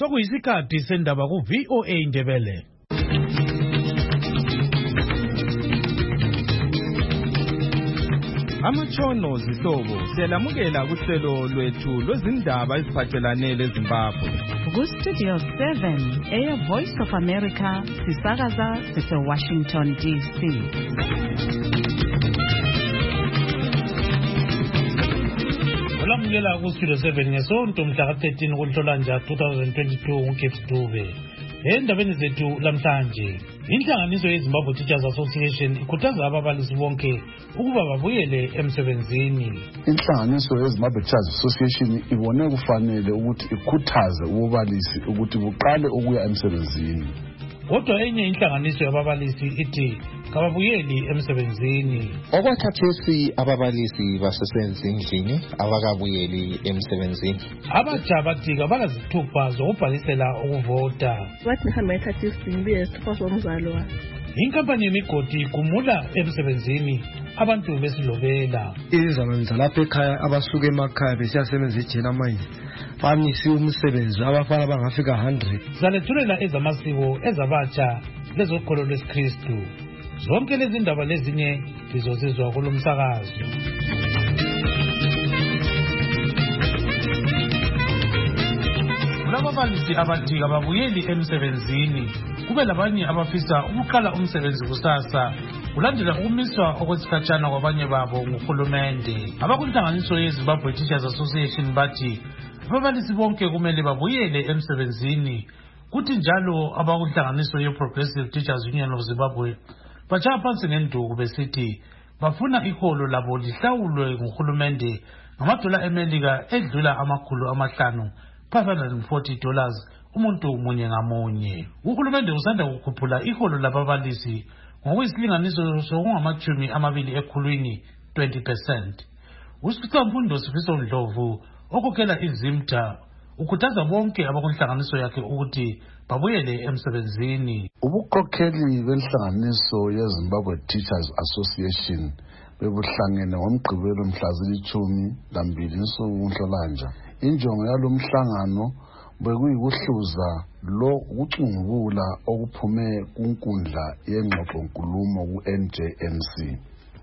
Sokuyisikhathi sendaba ku VOA Indebele. Amatshono zihlobo siyalamukela kuhlelo lwethu lwezindaba eziphathelane leZimbabwe. Ku Studio 7 Air Voice of America sisakaza sise Washington DC. Olamukela ku Studio 7 ngesonto mhla ka-13 kuNhlolanja 2022 uKeith Dube. Endabeni zethu lamhlanje, inhlanganiso yeZimbabwe Teachers Association ikhuthaza ababalisi bonke ukuba babuyele emsebenzini. Inhlanganiso yeZimbabwe Teachers Association ibone kufanele ukuthi ikhuthaze ububalisi ukuthi buqale ukuya emsebenzini. Kodwa enye inhlanganiso yababalisi ithi kababuyeli emsebenzini. Okwakhathesi ababalisi basesendlini abakabuyeli emsebenzini. Abatsha bathi kabalazithupha zokubhalisela ukuvota. Bathi ngihambe ngithatha isimbi esithupha somzalo wami. Inkampani yemigodi igumula emsebenzini abantu besilobela. Izizalwane zalapha ekhaya abasuka emakhaya besiyasebenza ijela manje bamisiwe umsebenzi abafana bangafika 100. Zalethulela ezamasiko ezabatsha lezokholo lwesikristu. Zonke lezi ndaba lezinye lizozizwa kulomsakazo. Kulababalisi abathi kababuyeli emsebenzini, kube labanye abafisa ukuqala umsebenzi kusasa kulandela ukumiswa okwesikhatshana kwabanye babo nguhulumende. Abakunhlanganiso yeZimbabwe Teachers Association bathi ababalisi bonke kumele babuyele emsebenzini, kuthi njalo abakunhlanganiso ye-Progressive Teachers Union of Zimbabwe batshaya phansi ngenduku besithi bafuna iholo labo lihlawulwe nguhulumende ngamadola eMelika edlula $540 umuntu munye ngamunye. Uhulumende usanda kukhuphula iholo lababalisi ngokuyisilinganiso sokungama-20 ekhulwini 20%. Usiphamfundo Sifiso Ndlovu okhokhela iZimta ukhuthaza bonke abakunhlanganiso yakhe ukuthi babuyele emsebenzini. Ubukhokheli benhlanganiso yeZimbabwe Teachers Association bebuhlangene ngoMgqibelo mhla zili-12 kuNhlolanja. Injongo yalo mhlangano bekuyikuhluza lo ukucungubula okuphume kunkundla yengxoxo-nkulumo ku-NJMC.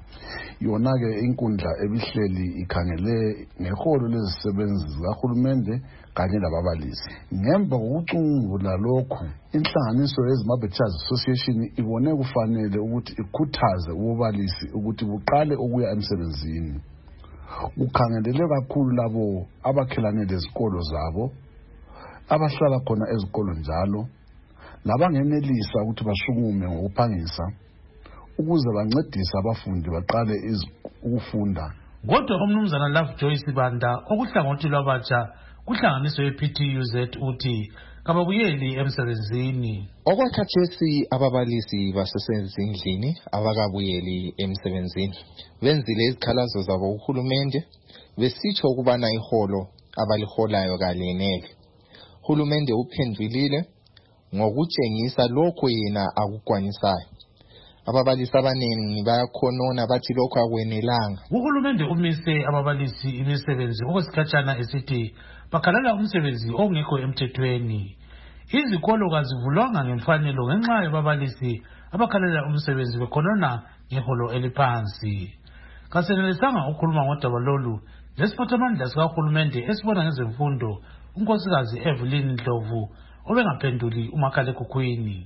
Yona-ke inkundla ebihleli ikhangele ngeholo lezisebenzi zikahulumende kanye lababalisi. Ngemva kokucungula lokhu, inhlanganiso yeZimbabwe Teachers Association ibone kufanele ukuthi ikhuthaze ububalisi ukuthi buqale ukuya emsebenzini. Ukhangelele kakhulu labo abakhelane lezikolo zabo, abahlala khona ezikolo njalo, labangenelisa ukuthi basukume ngokuphangisa ukuze bancedise abafundi baqale ukufunda. Kodwa umnumzana Love Joyce Banda okuhlangothi lwabatsha kuhlanganiso ye-PTUZ uthi kababuyeli emsebenzini. Okwakhathesi ababalisi basesendlini abakabuyeli emsebenzini benzile izikhalazo zabo uhulumende besitsho ukubana iholo abaliholayo kalenele. Uhulumende uphendulile ngokutshengisa lokho yena akukwanisayo. Ababalisi abaningi bayakhonona bathi lokho akwenelanga. Uhulumende umise ababalisi imisebenzi okwesikhatshana esithi bakhalela umsebenzi ongekho emthethweni. Izikolo kazivulwanga ngemfanelo ngenxa yababalisi abakhalela umsebenzi bekhonona ngeholo eliphansi. Kasenelisanga ukukhuluma ngodaba lolu lesiphathamandla sikahulumende esibona ngezemfundo unkosikazi Evelyn Ndlovu obengaphenduli umakhalekhukhwini.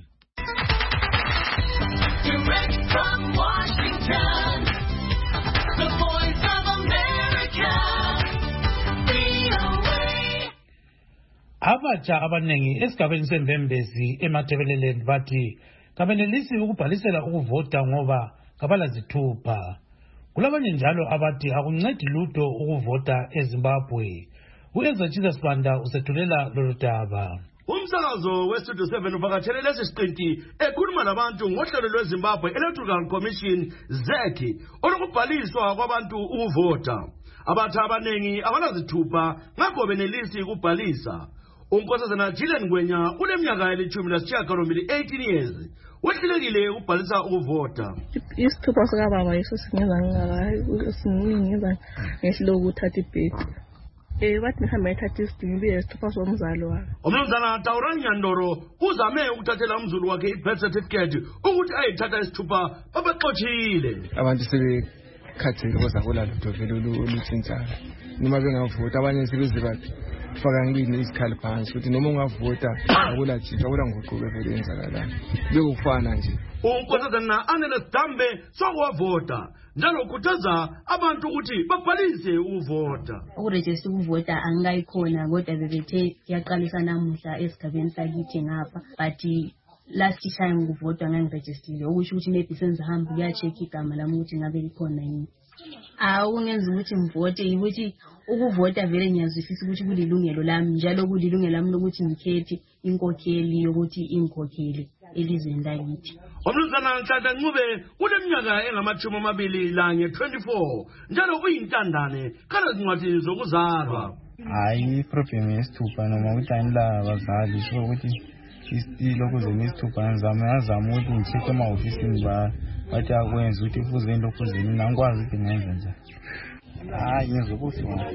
Direct from Washington, the Voice of America, VOA. Abatsha abanengi esigabeni seMvembezi eMathebeleland bathi kabenelisi ukubhalisela ukuvota ngoba kabalazithupha. Kulabanye njalo abathi akuncedi lutho ukuvota eZimbabwe. U-Ezachisa Sibanda usethulela lolu daba. Umsakazo weStudio 7 uvakatshele lesi siqinti ekhuluma labantu ngohlelo lweZimbabwe Electoral Commission ZEC olokubhaliswa kwabantu ukuvota. Abathi abanengi abalazithupha ngakho benelisi ukubhalisa. Unkosazana Jillian Ngwenya uneminyaka eli-18 years. Wehlulekile ukubhalisa ukuvota. Isithupha sikababa yiso singenza ngingaka siningi ngenza ngehlelo ukuthatha ibhedi. bathi ngihambe ngithatha isidingo ngibuye nesithupha somzalo wami. Umnumzana Taurani Nyandoro uzame ukuthathela umzulu wakhe i-birth certificate ukuthi ayithatha isithupha babexothile. Abantu sebekhathele kozakula lutho vele olutshintshayo. Noma bengavota abanye sebeziba faka ngini isikhali phansi ukuthi noma ungavota akulatshintsha nguquke vele yenzakalayo. Bekufana nje. Unkosazana Agnes Dambe sokwavota njalo ukhuthaza abantu ukuthi babhalise ukuvota. Ukuregister ukuvota angayikhona kodwa bebethe yaqalisa namuhla esigabeni sakithi ngapha but last time ukuvota ngangiregisterile okusho ukuthi maybe senzihamba kuyacheck igama lami ukuthi ngabe likhona yini. Akungenza ukuthi ngivote ukuthi ukuvota vele ngiyazwisisa ukuthi kulilungelo lami njalo kulilungelo lami lokuthi ngikhethe inkokheli yokuthi ingikhokhele elizweni lakithi. Umnumzana Nhlanhla Ncube uneminyaka engama-21 24 njalo uyintandane kalezincwadi zokuzalwa. Hayi problem yesithupha noma ukuthi anila abazali so ukuthi isitilo kuze nesithupha ngizama ukuthi ngithethe emahofisini bathi akwenza ukuthi kufuze lokho zini nangikwazi ukuthi ngenze njani. Hayi ngizokuthi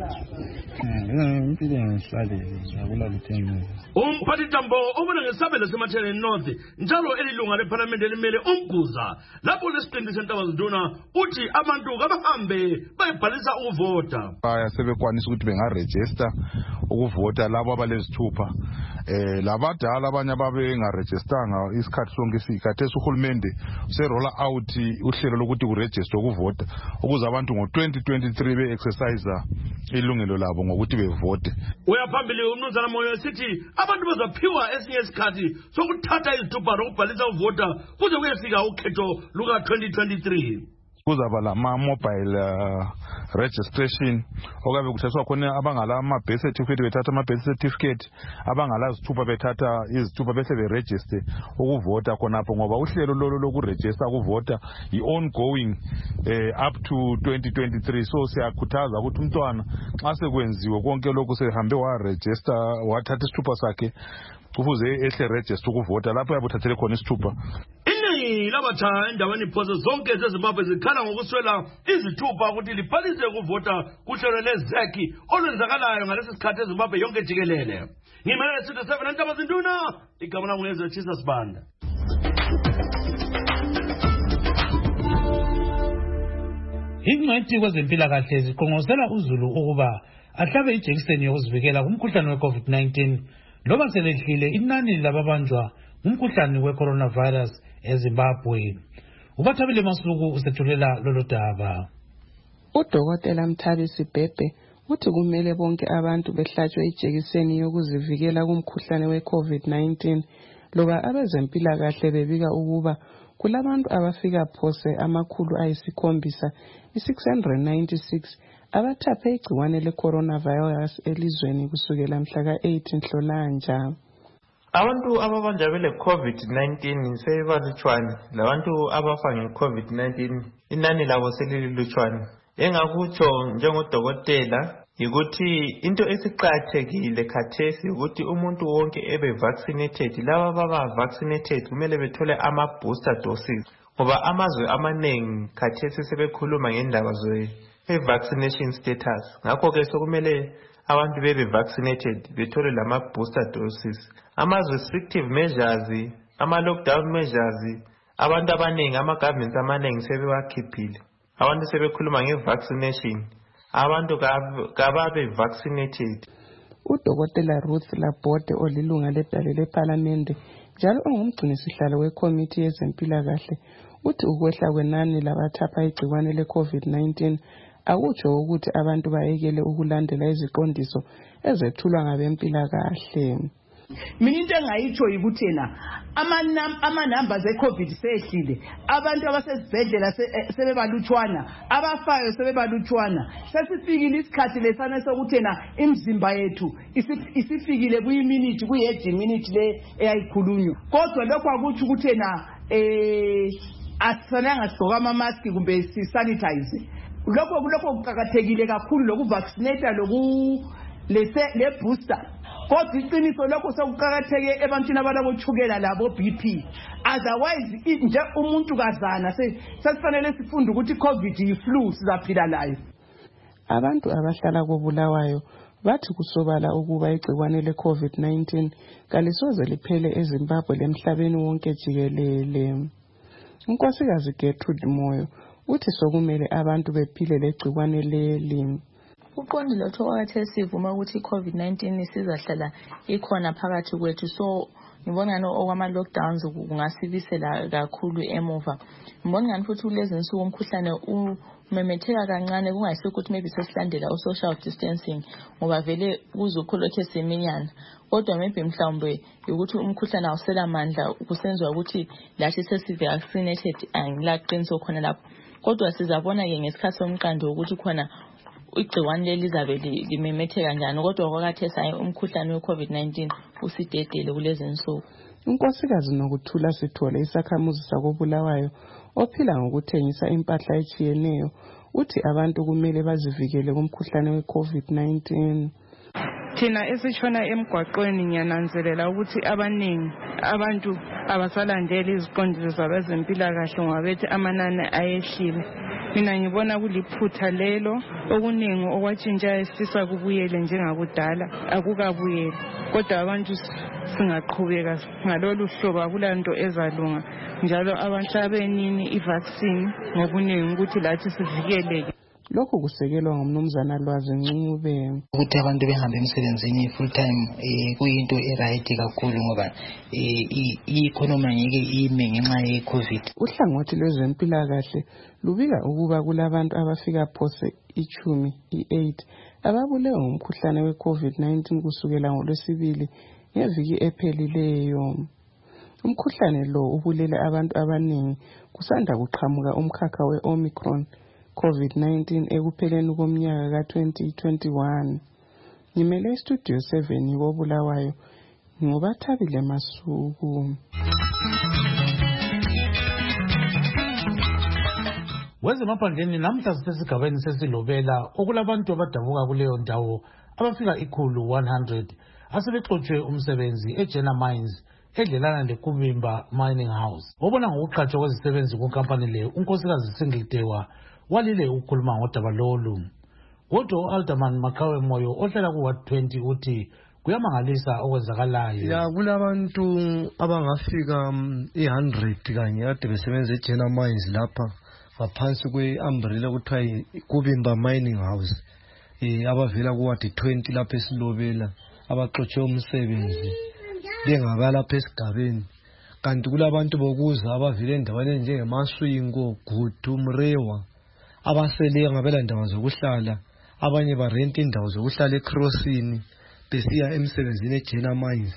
impilo ngihlale akula lutho. Umphathi Tambo obona ngesabelo seMatshele North njalo elilunga leParliament elimele umguza lapho lesiqindi sentaba uthi abantu kabahambe bayibhalisa ukuvota. Sebekwanisa ukuthi bengaregister ukuvota labo abalezithupha. Labadala abanye ababengarejistanga isikhathi sonke isikhathesi uhulumende serolla out uhlelo lokuthi kuregister ukuvota ukuze abantu ngo-2023 be-exercise ilungelo labo ngokuthi bevote. Uyaphambili umnumzana Moyo sithi abantu bazaphiwa esinye isikhathi sokuthatha izithupha lokubhalisa ukuvota kuze kuyefika ukhetho luka-2023. Kuzaba lama-mobile registration okabe kuthathwa khona abangala ama-birth certificate bethatha ama-birth certificate abangala zithupha bethatha izithupha bese beregister ukuvota khonapho ngoba uhlelo lolo lokuregister ukuvota i-ongoing up to 2023 so siyakhuthaza ukuthi umntwana xa sekwenziwe konke lokhu sehambe waregister wathatha isithupha sakhe kufuze ehle register ukuvota lapho yabuthathele khona isithupha. Labatsha endaweni phoso zonke zeZimbabwe zikhala ngokuswela izithupha ukuthi libhalise ukuvota kuhlelo lezeki olwenzakalayo ngalesi sikhathi eZimbabwe yonke jikelele. Ngimele Studio 7 entaba zinduna igama lami ngezethisa Sibanda. Ingcwethi kwezempilakahle ziqongozela uZulu ukuba ahlabe ijekiseni yokuzivikela kumkhuhlane we-COVID-19 loba selehlile inani lababanjwa umkhuhlane we-coronavirus eZimbabwe. Ubathabile Masuku usethulela lolo daba. Udokotela Mthabisi Bhebhe uthi kumele bonke abantu behlatshwe ijekiseni yokuzivikela kumkhuhlane we-COVID-19 loba abezempilakahle bebika ukuba kulabantu abafika phose 696 abathaphe igciwane le-coronavirus elizweni kusukela mhla ka-8 Nhlolanja. Abantu ababanja bele COVID-19 sebalutshwane labantu abafa nge-COVID-19 inani labo selilutshwane. Engakutsho njengodokotela yikuthi into esiqakathekile khathesi ukuthi umuntu wonke ebe vaccinated. Laba baba vaccinated kumele bethole ama-booster doses ngoba amazwe amanengi khathesi sebekhuluma ngendaba ze-vaccination status. Ngakho-ke sokumele abantu bebe vaccinated bethole lama-booster doses. Ama-restrictive measures, ama-lockdown measures, abantu abanengi, ama-governments amaningi sebewakhiphile. Abantu sebekhuluma nge-vaccination. Abantu kababe vaccinated. Udokotela Ruth Labode olilunga ledale leParliament njalo ongumgcinisihlalo wekomiti yezempilakahle uthi ukwehla kwenani labathapha igciwane le-COVID-19 akutsho ukuthi abantu bayekele ukulandela iziqondiso ezethulwa ngabempilakahle. Mina into engayitsho yikuthena ama-numbers e-COVID sehlile, abantu abasezibhedlela sebebalutshwana, abafayo sebebalutshwana. Sesifikile isikhathi lesana sokuthena imizimba yethu isifikile kuyi-minute kuyi-minute le eyayikhulunywa. Kodwa lokho akutsho ukuthena asifanelanga sigqoke ama-mask kumbe si-sanitize. Lokho kuqakathekile kakhulu lokuvaccinate le-booster. Kodwa iqiniso lokho sekuqakatheke ebantwini abalabotshukela labo BP. Otherwise nje umuntu kazana sesifanele sifunde ukuthi COVID yi-flu sizaphila layo. Abantu abahlala koBulawayo bathi kusobala ukuba igcikwane le-COVID-19 kalisoze liphele eZimbabwe lemhlabeni wonke jikelele. Unkosikazi Gertrude Moyo uthi sokumele abantu bephile legcikwane leli. Uqondile ukuthi okwathi sivuma ukuthi i-COVID-19 isizahlala ikhona phakathi kwethu, so ngibona ngani okwama-lockdowns kungasibisela kakhulu emuva. Ngibona ngani futhi kulezi nsuku umkhuhlane umemetheka kancane, kungayisikho ukuthi maybe sesilandela u-social distancing ngoba vele kuzukhulokhe siminyana. Kodwa maybe mhlawumbe ukuthi umkhuhlane awusela mandla kusenziwa ukuthi lathi sesi-vaccinated angilaqiniso khona lapho. Kodwa sizabona-ke ngesikhathi somqando ukuthi khona igciwane leli lizabe limemetheka njani, kodwa kwakathesi hayi umkhuhlane we-COVID-19 usidedele kulezi nsuku. Unkosikazi Nokuthula Sithole, isakhamuzi sakoBulawayo ophila ngokuthengisa impahla etshiyeneyo, uthi abantu kumele bazivikele kumkhuhlane we-COVID-19. Thina esitshona emgwaqweni ngiyananzelela ukuthi abaningi abantu abasalandeli iziqondiso zabezempilakahle ngoba bethi amanani ayehlile. Mina ngibona kuliphutha lelo, okuningi okwatshintsha sifisa kubuyele njengakudala akukabuyeli, kodwa abantu singaqhubeka ngalolu hlobo akulanto ezalunga, njalo abantu abenini i-vaccine ngobuningi ukuthi lathi sivikeleke. Lokhu kusekelwa ngumnumzana Lwazi Ncube. Ukuthi abantu behambe emsebenzini full time kuyinto eright kakhulu ngoba i-economy ngeke ime ngenxa ye-COVID. Uhlangothi lwezempilakahle lubika ukuba kulabantu abafika phose 18 ababulewe ngumkhuhlane we-COVID-19 kusukela ngoLwesibili ngeviki ephelileyo. Umkhuhlane lo ubulele abantu abaningi kusanda kuqhamuka umkhakha we-Omicron COVID-19 ekupheleni komnyaka ka-2021. Ngimele istudio 7 koBulawayo ngobathabile Masuku. Wezemaphandleni namhla sisesigabeni sesilobela okulabantu abadabuka kuleyo ndawo abafika 100 asebexotshwe umsebenzi eJena Mines edlelana leKubimba Mining House. Obona ngokuqhatshwa kwezisebenzi kunkampani le unkosikazi Singiltewa walile ukukhuluma ngodaba lolu. Kodwa u-Alderman Makawe Moyo ohlala ku-Ward 20 uthi kuyamangalisa okwenzakalayo. Ya kulabantu abangafika 100 kanye ade besebenza eJena Mines lapha ngaphansi kwe-umbrella kuthiwa Kubimba Mining House. Abavela ku-Ward 20 lapha esilobela abaxotshwe umsebenzi bengabala lapha esigabeni. Kanti kulabantu bokuza abavela endaweni enjengeMaswingo, Gutu, Mrewa abasele ngabela ndawo zokuhlala, abanye barenta indawo zokuhlala eCrossini besiya emsebenzini eJena Mines.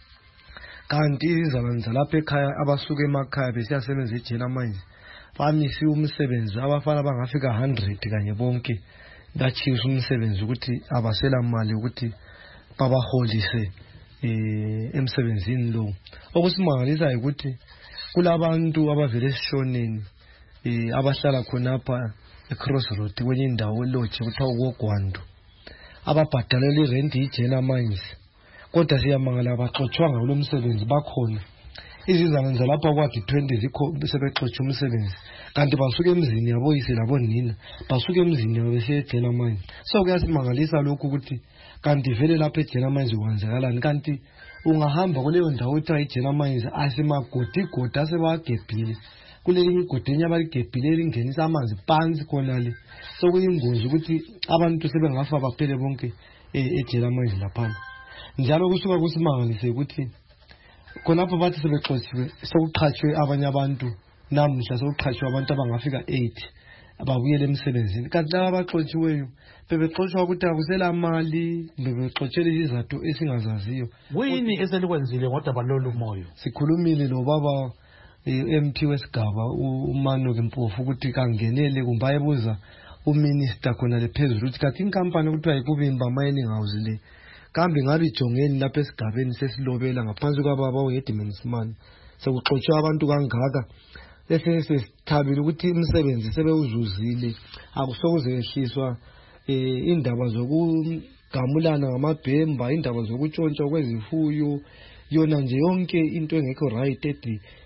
Kanti izizalwane lapha ekhaya abasuka emakhaya besiyasebenza eJena Mines bamisi umsebenzi, abafana bangafika 100 kanye bonke bachisa umsebenzi ukuthi abasela mali ukuthi babaholise emsebenzini lo. Okusimangalisa ukuthi kulabantu abavele esishoneni abahlala khonapha eCrossroad kwenye indawo elodge kuthiwa uGwandu ababhadalela irent iJena Mines, kodwa siyamangala abaxotshwanga kulo msebenzi bakhona. Izizalwane zalapha kwathi 20 zikho sebexotsha umsebenzi, kanti basuke emzini yaboyise labonina basuke emzini yabo besiya eJena Mines. So kuyasimangalisa lokhu ukuthi kanti vele lapha eJena Mines kwenzakalani, kanti ungahamba kuleyo ndawo ethiwa iJena Mines asemagodi asebagebhile kulelinye igodi enye abaligebhile elingenisa amanzi phansi khonale. So kuyingozi ukuthi abantu sebengafa baphele bonke eJena Mines lapha. Njalo kusuka kusimangalise ukuthi khonapho bathi sebexotshiwe sokuqhatshwe abanye abantu, namhla sokuqhatshwe abantu abangafika 8 ababuyele emsebenzini. Kanti laba abaxotshiweyo bebexotshwa ukuthi akusela mali, bebexotshela izizathu esingazaziyo. Kuyini eselikwenzile ngodaba lolu Moyo? Sikhulumile lo baba MP wesigaba uManoki Mpofu ukuthi kangenele kumbe ayebuza uminister khona lephezulu ukuthi kathi inkampani kuthiwa iKubimba Mining House le kambe ngabe ijongeni lapha esigabeni sesilobela ngaphansi kwababa uHedman Smart sekuxotshwa abantu kangaka. Bese sesithabile ukuthi umsebenzi sebewuzuzile, akusokuze ehliswa indaba zokugamulana ngamabhemba, indaba zokutshontshwa kwezifuyo, yona nje yonke into engekho right edi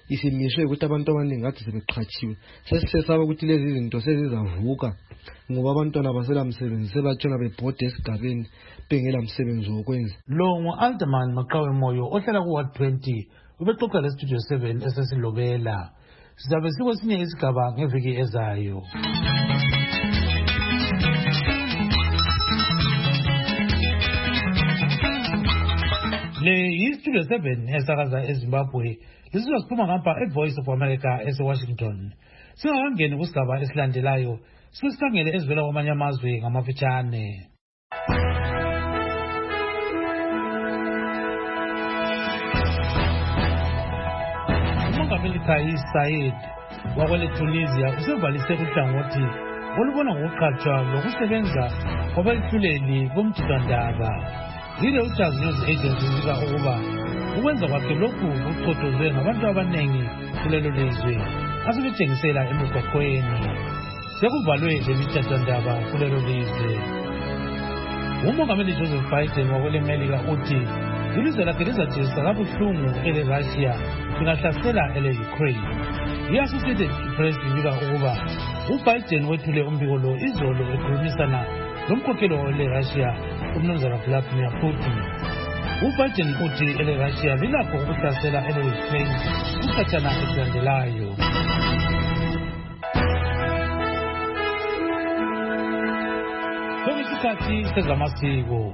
isimiswe ukuthi abantu abaningi kade sebeqhatshiwe. Sesisesaba ukuthi lezi zinto sezizavuka ngoba abantwana basela msebenzi sebatshona bebhode esigabeni bengela msebenzi wokwenza. Lo ngu-Alderman Maqawe Moyo ohlala ku-Ward 20 ubexoxa le-Studio 7 esesilobela. Sizabe sikwesinye isigaba ngeviki ezayo. Le yi-Studio 7 esakaza eZimbabwe. Lisizwa siphuma ngapha e-Voice of America ese-Washington. Singakangeni kusigaba esilandelayo, sisikhangele ezivela kwamanye amazwe ngamafitshane. uMongameli Kais Saied wakwele Tunisia usevalise uhlangothi olubona ngokuqhatshwa lokusebenza kwabahluleli bomthethwandaba. Yile uJazz News Agency zika ukuba ukwenza kwakhe lokhu kuchotozwe ngabantu abanengi kulelo lizwe asebetshengisela emigwaqweni. Sekuvalwe lemithethandaba kulelo lizwe. uMongameli Joseph Biden wakwele Melika uthi ilizwe lakhe lizajezisa kabuhlungu ele-Russia lingahlasela ele-Ukraine. I-Associated Press ibika ukuba uBiden wethule umbiko lo izolo ekhulumisana nomkhokheli wele-Russia uMnumzana Vladimir Putin. uBiden uthi ele-Russia lilakho ukuhlasela ele-Ukraine kusikhathana esilandelayo. Isikhathi sezamasiko.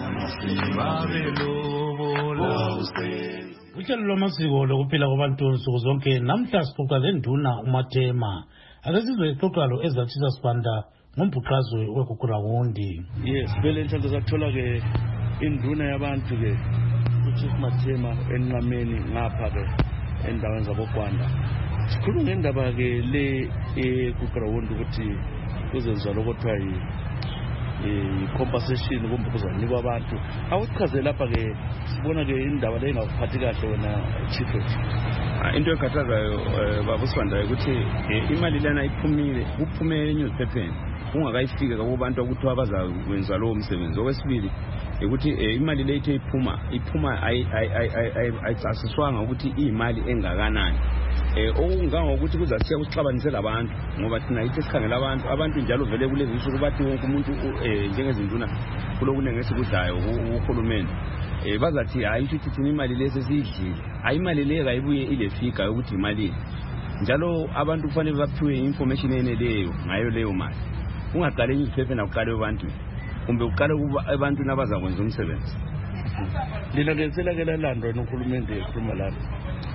Uhlelo lwamasiko lokuphila kwabantu nsuku zonke namhla sixoxa lenduna uMathema. Ake sizwe ixoxa lo ezathisa sibanda ngombhuqazwe weGugurawundi. Yes, vele inhlanhla sathola ke induna yabantu ke uChief Mathema enqameni ngapha ke endaweni zaboGwanda. Sikhuluma ngendaba ke le eGugurawundi ukuthi kuzenza lokuthiwa compensation kumbe kuzanikwa abantu. Awuchaze lapha ke sibona ke indaba le engakuphathi kahle wena chief. Into ekhathazayo babusibanda ukuthi imali lana iphumile kuphume newspaper ungakayifika kubantu ukuthi abazakwenza lo msebenzi. Okwesibili ukuthi imali le ithe iphuma ayicasiswanga ukuthi imali engakanani. Okungangokuthi kuzasiya kuxabanisela abantu ngoba thina ithi sikhangela abantu njalo vele kulezi insuku bathi wonke umuntu njengezinduna kulokunenge esikudlayo uhulumeni bazathi hayi ukuthi thina imali lesi siyidlile. Hayi imali le kayibuye ile figure ukuthi imali njalo abantu kufanele baphiwe information eneleyo ngayo leyo mali. Ungaqale newspaper nakuqale abantu kumbe uqale abantu nabazakwenza umsebenzi. Lina ngensela ke lalandwa nohulumende ekhuluma lapha.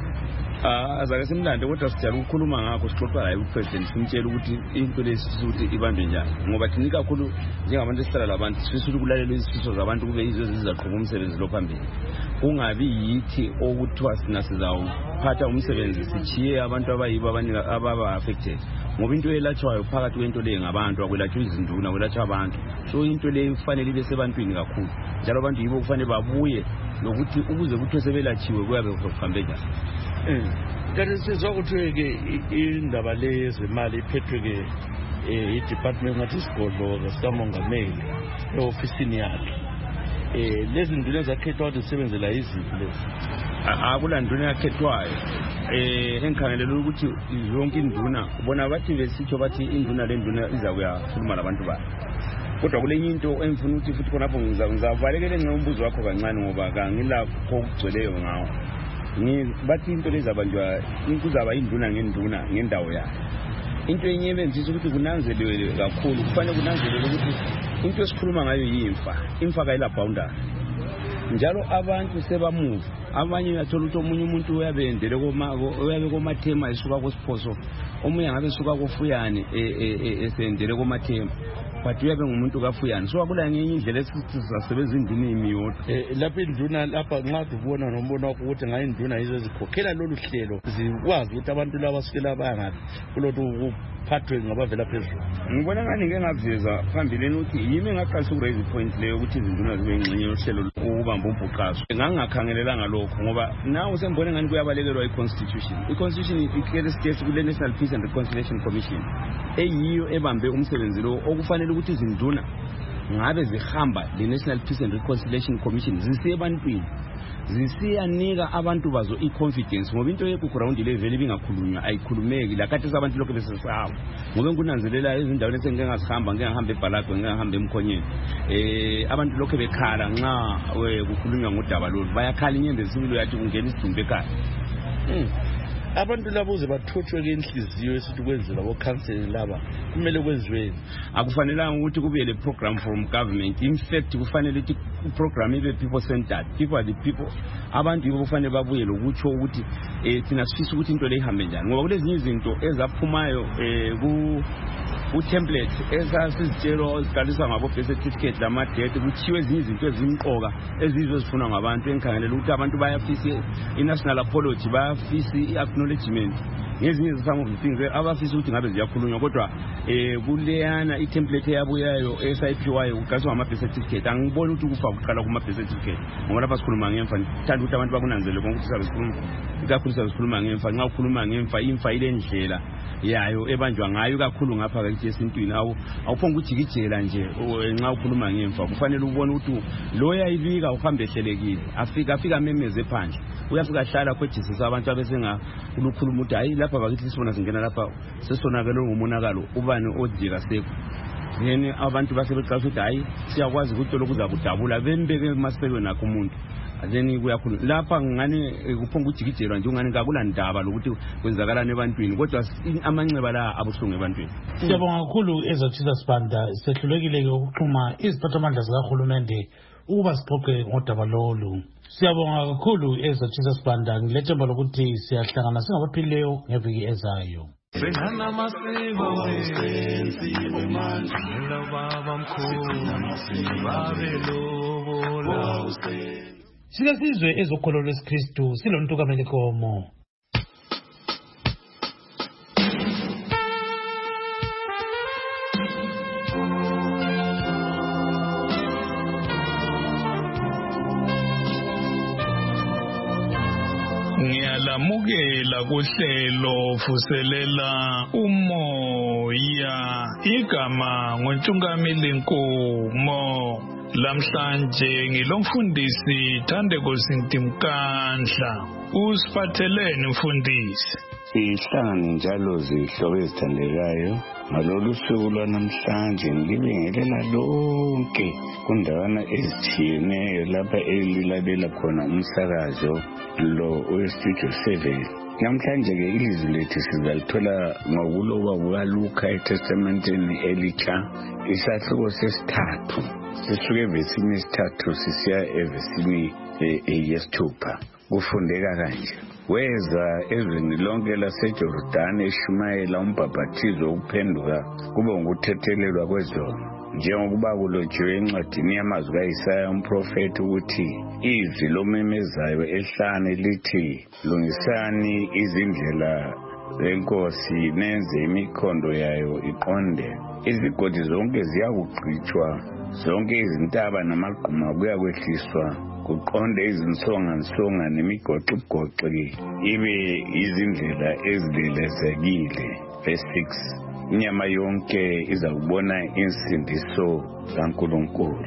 Azake simlande kodwa sijala ukukhuluma ngakho sixoxa hayi upresident simtshela ukuthi into lesisuthi ibanjwe njani ngoba thina kakhulu njengabantu esihlala labantu sifisa ukulalela izifiso zabantu kube yizo ezizaqhuba umsebenzi lo phambili. Kungabi yithi okuthiwa sina sizawuphatha umsebenzi sichiye abantu abayibo ababa affected ngoba into elatshwayo phakathi kwento le ngabantu akwelatshwa izinduna kwelatshwa abantu. So into le kufanele ibe sebantwini kakhulu njalo abantu yibo kufanele babuye nokuthi ukuze kuthi sebelatshiwe kuyabe kuhambe njani. Kanti sizwa ukuthi ke indaba le yezimali iphethwe ke i-department ngathi isigodlo sikamongameli e-ofisini yakhe. Lezi nduna ezakhethwa ukuthi zisebenzela iziphi lezi? Akulanduna yakhethwayo engikhangelela ukuthi yonke induna ubona bathi besitsho bathi induna le nduna iza kuyakhuluma labantu bayo. Kodwa kulenye into engifuna ukuthi futhi khonapho ngizavalekele ngombuzo wakho kancane ngoba kangilakho okugcweleyo ngawo. Bathi into lezabanjwa kuzaba induna ngenduna ngendawo yayo. Into enye ebenzisa ukuthi kunanzelelwe kakhulu kufanele kunanzelelwe ukuthi into esikhuluma ngayo imfa kayila boundary. Njalo abantu sebamuva abanye uyathola ukuthi omunye umuntu uyabendele uyabe koMathema esuka koSiphoso omunye ngabe esuka koFuyane esendele koMathema but uyabe ngumuntu kaFuyane. So akula ngenye indlela esizasebenza induna imiyodwa. Lapha induna lapha nxa ubona nombono wakho ukuthi ngayi induna yizo zikhokhela lolu hlelo zikwazi ukuthi abantu laba basukela bayangaphi kulothu kuphathwe ngabavela phezulu. Ngibona ngani ngeke ngaveza phambilini ukuthi yimi engaqalisa ukuraise ipoint leyo ukuthi izinduna zibe ingxenye yohlelo ukubamba ubhuqazo. Ngangakhangelelanga lokho ngoba nawe sembone ngani kuyabalekelwa i-constitution ikhethe state kule National Peace and Reconciliation Commission eyiyo ebambe umsebenzi lo okufanele ukuthi izinduna ngabe zihamba the National Peace and Reconciliation Commission zisiye ebantwini zisiyanika abantu bazo i-confidence ngoba into ye-ground level ibingakhulunywa ayikhulumeki lakathesi abantu lokhu besesaba ngoba ngikunanzelela ezindaweni esengike ngazihamba ngingahamba eBhalagwe ngingahamba eMkhonyeni abantu lokhu bekhala nxa kukhulunywa ngodaba lolu bayakhala inyembezi sibili yathi kungena isidumbu ekhaya abantu labo uze bathotshwe-ke inhliziyo esithi kwenzela bokhanseli laba kumele kwenziweni akufanelanga ukuthi kube le program from government. In fact kufanele ukuthi iprogram ibe people centered. People are the people. Abantu yibo kufanele babuye lokutsho ukuthi thina sifisa ukuthi into le ihambe njani ngoba kulezinye izinto ezaphumayo template esasizitshelo eziqaliswa ngabo birth certificate lama-date kuthiwe ezinye izinto ezimqoka ezizo zifunwa ngabantu engikhangelela ukuthi abantu bayafisa i-national apology bayafisa i-acknowledgement ngezinye some of the things abafisa ukuthi ngabe ziyakhulunywa kodwa kuleyana i-template eyabuyayo esayiphiwayo kuqaliswa ngama-birth certificate angiboni ukuthi kufa kuqala kuma-birth certificate ngoba lapha sikhuluma ngemfa thanda ukuthi abantu bakunanzele konke ikakhulu sikhuluma ngemfa nxa ukhuluma ngemfa imfa ile ndlela yayo ebanjwa ngayo kakhulu ngapha kathi esintwini awuphonga ukujikijela nje nxa ukhuluma ngemfa kufanele ubone ukuthi lo yayibika uhambe ehlelekile afika memeze phandle uyafika hlala kwejisisa abantu abesenga ulukhuluma ukuthi hayi lapha bakithi sibona singena lapha sesonakele ngomonakalo ubani odika sekho yeni abantu basebeqasha ukuthi hayi siyakwazi ukuthi lokuza kudabula bembeke emasipelwe nakho umuntu then kuyakhulu lapha ngani kuphonga ujikijelwa nje ungani kakula ndaba lokuthi kwenzakalana ebantwini kodwa amanxeba la abuhlungu ebantwini. Siyabonga kakhulu ezothisa sibanda sehlulekile ukuxhuma iziphathamandla zikahulumende ukuba sixoxe ngodaba lolu. Siyabonga kakhulu ezothisa sibanda ngilethemba lokuthi siyahlangana singabaphilileyo ngeviki ezayo. Sengana masiko senziwe manje baba mkhulu babelobola Sike sizwe ezokholwa lwesikristu silontu kaMelikomo. Ngiyalamukela kuhlelo fuselela umoya igama ngoNtungamili Nkomo. Lamhlanje ngilomfundisi Thandeko Sintimkandla. Usiphatheleni mfundisi? Sihlangane njalo zihlobo ezithandekayo ngalolu suku lwanamhlanje ngibingelela lonke kundawana ezithiyeneyo lapha elilalela khona umsakazo lo westudio 7. Namhlanje-ke ilizwi lethu sizalithola ngokuloba kukaLuka eTestamenteni Elitsha isahluko sesithathu. Sisuke evesini esithathu sisiya evesini yesithupha. Kufundeka kanje: weza ezweni lonke laseJordani eshumayela umbhaphathizo wokuphenduka kube ngukuthethelelwa kwezono, njengokuba kulotshiwe encwadini yamazwi kaIsaya umprofeti ukuthi izwi lomemezayo ehlane lithi, lungisani izindlela zenkosi nenze imikhondo yayo iqonde. Izigodi zonke ziyakugqitshwa, zonke izintaba namagquma kuyakwehliswa, kuqonde izinsonga nemigoxigoxi ibe izindlela ezilelezekile. Verse 6. Inyama yonke izakubona insindiso kaNkulunkulu.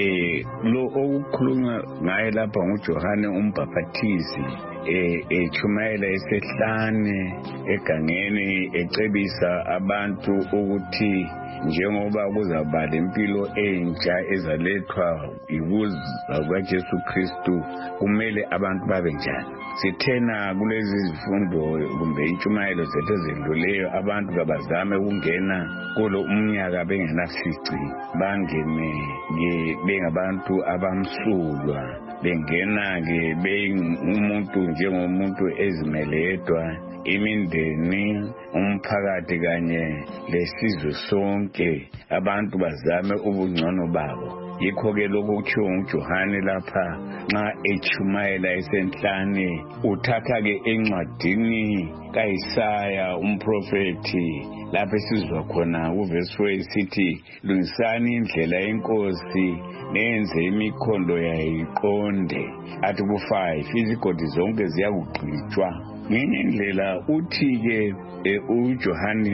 Lo okukhulunywa ngaye lapha nguJohane umbhaphathizi echumayela esehlane egangeni ecebisa abantu ukuthi njengoba kuzaba lempilo entsha ezalethwa ukuza kwaJesu Kristu kumele abantu babe njani. Sithena kulezi zifundo kumbe intshumayelo zethu ezidluleyo abantu kabazame ukungena kulo umnyaka bengenasici, bangene bengabantu abamsulwa, bengena-ke bengumuntu njengomuntu ezimele yedwa, imindeni, umphakathi kanye lesizwe sonke abantu bazame ubungcono babo. Yikho-ke lokhu kutshiwo nguJohane lapha nxa echumayela esenhlane. Uthatha-ke encwadini kaIsaya umprofeti lapha esizwa khona uvesi wesithi, lungisani indlela yenkosi nenze imikhondo yayo iqonde. Athi ku-5, izigodi zonke ziyakugqitshwa. Ngenye indlela uthi-ke uJohane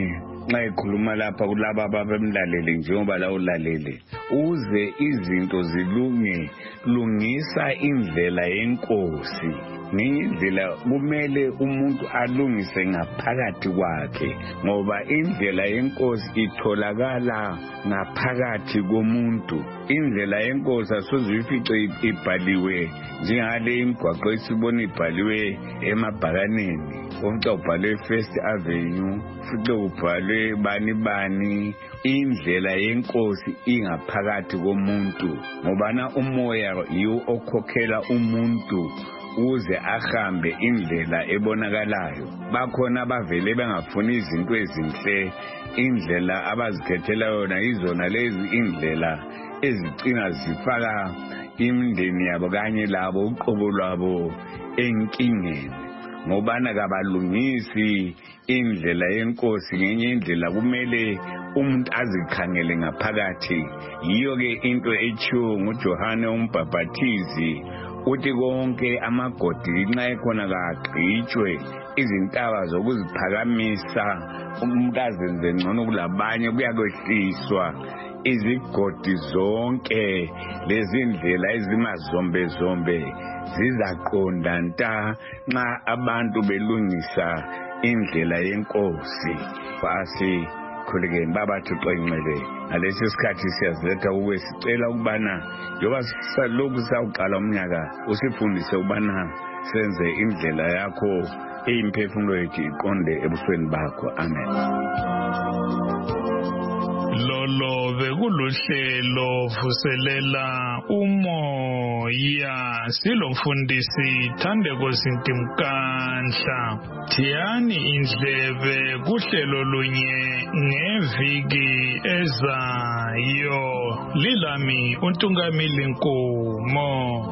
nxa ekhuluma lapha kulaba ababemlalele njengoba la ulalele uze izinto zilunge lungisa indlela yenkosi ngenye indlela kumele umuntu alungise ngaphakathi kwakhe ngoba indlela yenkosi itholakala ngaphakathi komuntu indlela yenkosi asozifice ibhaliwe njengale imigwaqo esibona ibhaliwe emabhakaneni konke ubhalwe First Avenue futhi ubhalwe bani indlela yenkosi ingaphakathi komuntu ngoba umoya yiwo okhokhela umuntu uze ahambe indlela ebonakalayo bakhona abavele bengafuni izinto ezinhle indlela abazikhethela yona izona lezi indlela ezicina zifaka imindeni yabo kanye labo uqobo lwabo enkingeni ngobana kabalungisi indlela yenkosi ngenye indlela kumele umuntu azikhangele ngaphakathi yiyo ke into echiwo nguJohane umbhaphathizi uthi konke amagodi nxa ekhona kagqitshwe izintaba zokuziphakamisa umuntu azenze ngcono kulabanye kuyakwehliswa izigodi zonke lezi ndlela ezimazombe zizaqonda nta nxa abantu belungisa indlela yenkosi fasi khulekeni baba Thixo inxele ngalesi sikhathi siyazetha kuwe sicela ukubana njoba salokhu sawuqala umnyaka usifundise ukubana senze indlela yakho eyimphefumulo yethu iqonde ebusweni bakho amen. Lolo bekuluhlelo vuselela umoya silomfundisi Thandeko Zintimkanhla thiyani indlebe kuhlelo lunye ngeviki ezayo lilami uNtungamili Nkomo.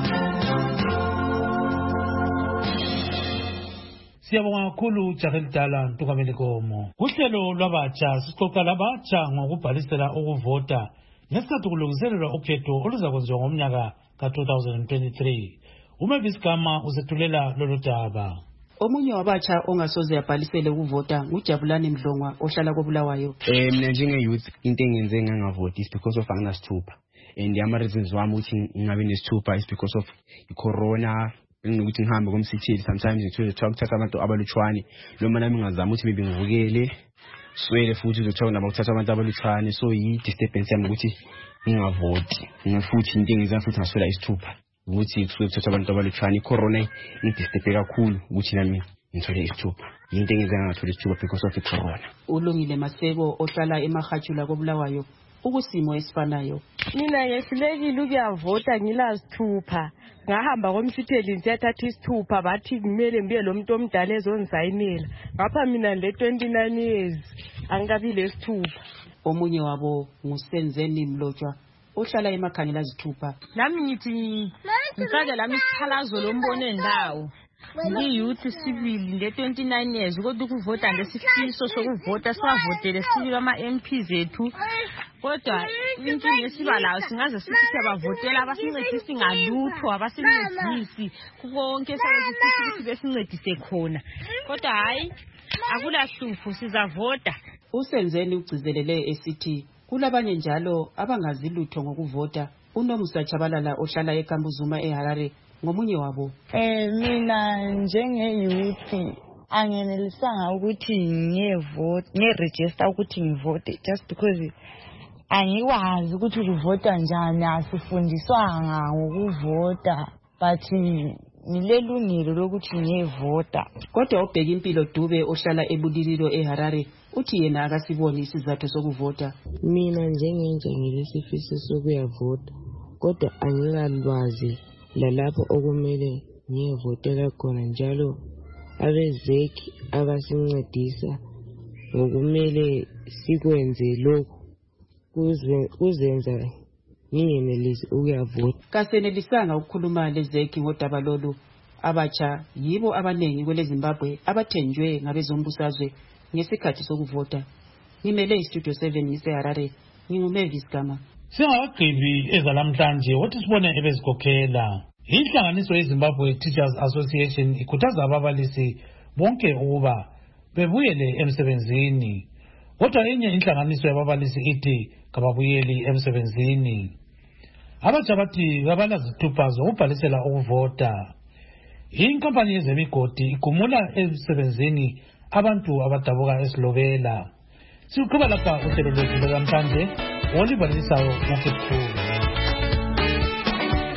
Siyabonga kakhulu Jakelidala Ntungamili Nkomo. Kuhlelo lwabatsha sixoxa labatsha ngokubhalisela ukuvota ngesikhathi kulungiselelwa ukhetho oluzakwenziwa ngomnyaka ka-2023. Umavis Gama usethulela lolu daba. Omunye wabatsha ongasoze yabhalisele ukuvota nguJabulani Mdlongwa ohlala koBulawayo. Mina njenge-youth into engenze ngangavoti is because of anginasithupha and ama-reasons wami ukuthi ngingabi nesithupha is because of i-corona ukuthi ngihambe komsithili sometimes ngithola ukuthatha abantu abalutshwane noma nami ngazama ukuthi maybe ngivukele swele futhi uzothola nabo ukuthatha abantu abalutshwane so yi-disturbance yami ukuthi ngingavoti futhi into engenza futhi ngaswela isithupha ukuthi kusuke kuthatha abantu abalutshwane i-corona ingidisturbe kakhulu ukuthi nami ngithole isithupha yinto engenza ngangatholi isithupha because of i-corona. Ulungile Maseko ohlala eMahajula koBulawayo ukusimo esifanayo. Mina ngehlulekile ukuyavota ngilazithupha ngahamba komsitheli ngiyathatha isithupha bathi kumele ngibe lo muntu omdala ezongisayinela ngapha mina le 29 years angikabi lesithupha. Omunye wabo nguSenzeni Mlotshwa ohlala emakhangela zithupha. Nami ngithi ngifake lami isikhalazo lombone ndawo ngi-youth civil le 29 years kodwa ukuvota ngesifiso sokuvota sivotele sibili ama-MP zethu kodwa inkinga esiba layo singaze sithi siyabavotela abasincedisi ngalutho abasincedisi konke esizofisa ukuthi besincedise khona kodwa hayi akulahlupho sizavota. uSenzeni ugcizelele esithi kulabanye njalo abangazi lutho ngokuvota. uNomusa Chabalala ohlala eKambuzuma eHarare ngomunye wabo. Mina njenge-youth angenelisanga ukuthi ngiregister ukuthi ngivote just because angikwazi ukuthi ukuvota njani asifundiswanga ngokuvota but ngilelungelo lokuthi ngiyevota. Kodwa uBheka Impilo Dube ohlala eBulililo eHarare uthi yena akasiboni isizathu sokuvota. Mina njengenje ngilesifiso sokuyavota kodwa angikalwazi lalapho okumele ngiyevotela khona njalo abezeki abasincedisa ngokumele sikwenze lokhu kuzenza ngiyenelisi ukuyavota. Kasenelisanga ukukhuluma lezeki ngodaba lolu. Abatsha yibo abanengi kwele Zimbabwe abathenjwe ngabezombusazwe ngesikhathi sokuvota. Ngimele iStudio 7 ngiseHarare nginguMavis Gama. Singakagqibi ezalamhlanje wathi sibone ebezikhokhela. Inhlanganiso yeZimbabwe Teachers Association ikhuthaza ababalisi bonke ukuba bebuyele emsebenzini. Kodwa enye inhlanganiso yababalisi ithi kababuyeli emsebenzini. Abatsha bathi kabalazithupha zokubhalisela ukuvota. Inkampani yezemigodi igumula emsebenzini abantu abadabuka esilobela. Siqhubeka lapha uhlelo lwethu namhlanje olibalisayo uKhethula.